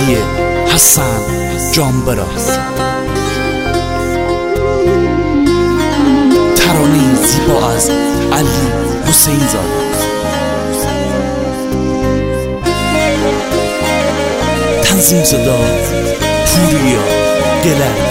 ترانه حسن جانبراز، ترانه زیبا از علی حسین زاده، تنظیم صدا پوریا گلر.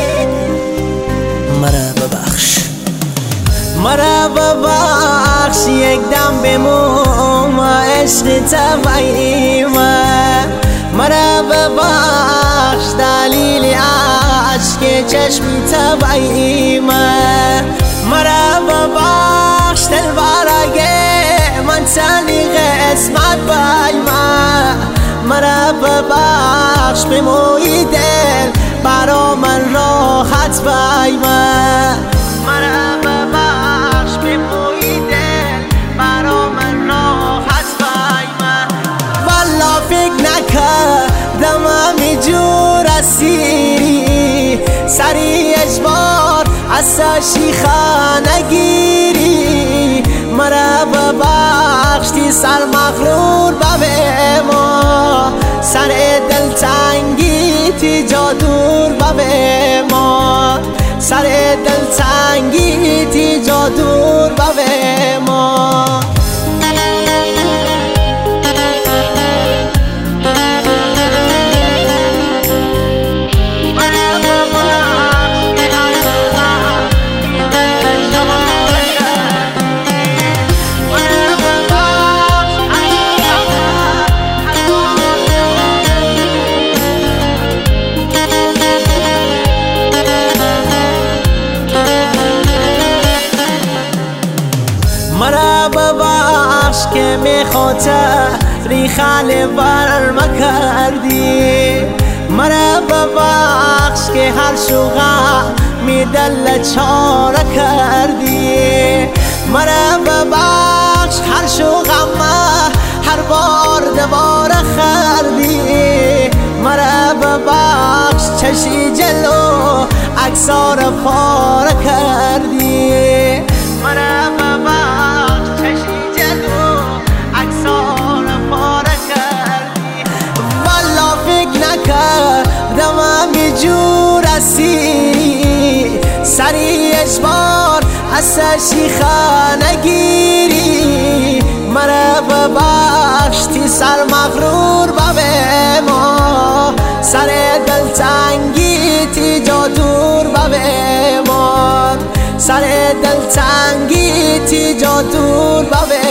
مرا ببخش یک دم بمون عشق طبعیم، مرا ببخش دلیل عشق چشم طبعیم، مرا ببخش دل برای من تنی قسمت بایما، مرا ببخش به موی دل برا من راحت بایما، مرا ببخش به موی دل برا من راحت بایما. والا فکر نکردم همینجور اسیری، سری اجبار از شیخه نگیری، مرا ببخش تی سر مغرور به ما، سر دل تنگی تی جادور به ما، سر دل تنگی تی جادور به ما. مرا ببخش که میخاطری خاله بر مکردی، مرا ببخش که هر شوقا می دل چاره کردی، مرا ببخش هر شوقا ما هر بار دوباره خردی، مرا ببخش چشی جلو اکسار پاره کردی، مرا ببخش چشی جلو اکسار پاره کردی. والا فکر نکردم همینجور اسیری، سری اجبار از شیخه نگیری، مرا ببخش تی سر مغرور به ما، سر دل تنگی تی جادور به ما، سر دل تنگی تی جادور به